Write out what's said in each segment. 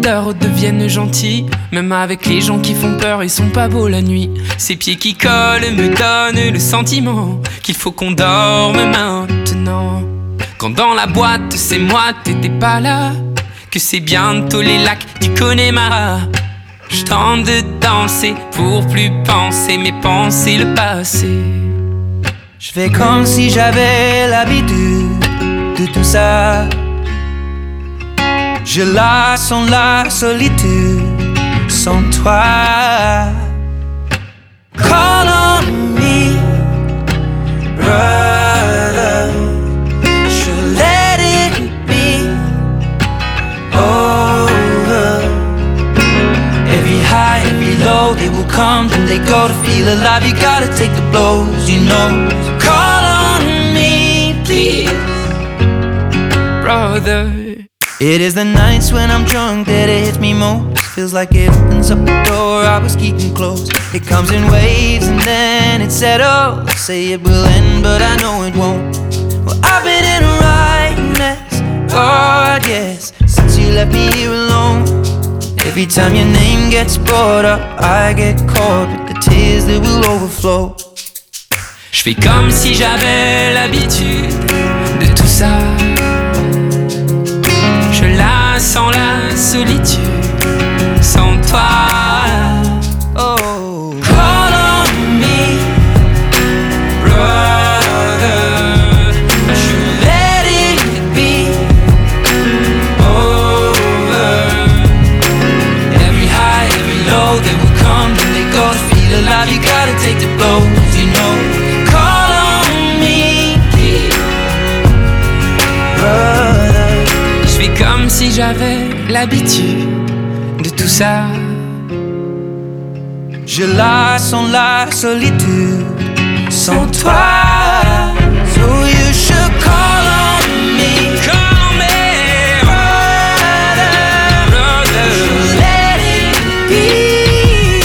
leader deviennent gentils. Même avec les gens qui font peur, ils sont pas beaux la nuit. Ces pieds qui collent me donnent le sentiment qu'il faut qu'on dorme maintenant. Quand dans la boîte c'est moi, t'étais pas là. Que c'est bientôt les lacs du Connemara. Je tente de danser pour plus penser, mais penser le passé. Je fais comme si j'avais l'habitude de tout ça. Je la sens la solitude sans toi. Call on me, brother. Should let it be over. Every high, every low, they will come, then they go. To feel alive, you gotta take the blows, you know. Call on me, please, brother. It is the nights when I'm drunk that it hits me most. Feels like it opens up the door I was keeping closed. It comes in waves and then it settles. Say it will end, but I know it won't. Well, I've been in a right mess, God, yes, since you left me here alone. Every time your name gets brought up, I get caught with the tears that will overflow. Je fais comme si j'avais l'habitude de tout ça. Je la sens la solitude sans toi. Oh, call on me, brother. should let it be over. Every high, every low, they will come, then they go. To feel alive, you gotta take the blows, you know. Call on me, please, brother. Je fais comme si j'avais l'habitude de tout ça. Je la sens la solitude sans toi. So you should call on me, Call on me, brother. brother. Should let it be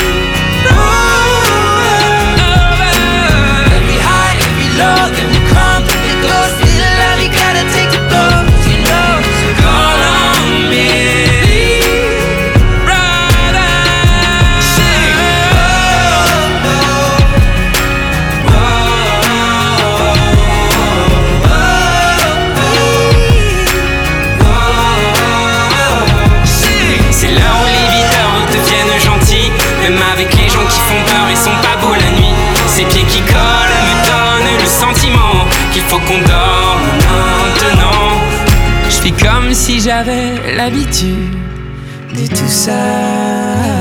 over. Every high, every low, then we come, then we go. Feel alive, you gotta take the blows, you know. So call on me, brother. C'est là où les leaders deviennent gentils. Même avec les gens qui font peur, ils sont pas beaux la nuit. Ces pieds qui collent me donnent le sentiment qu'il faut qu'on dorme maintenant. Je fais comme si j'avais l'habitude de tout ça.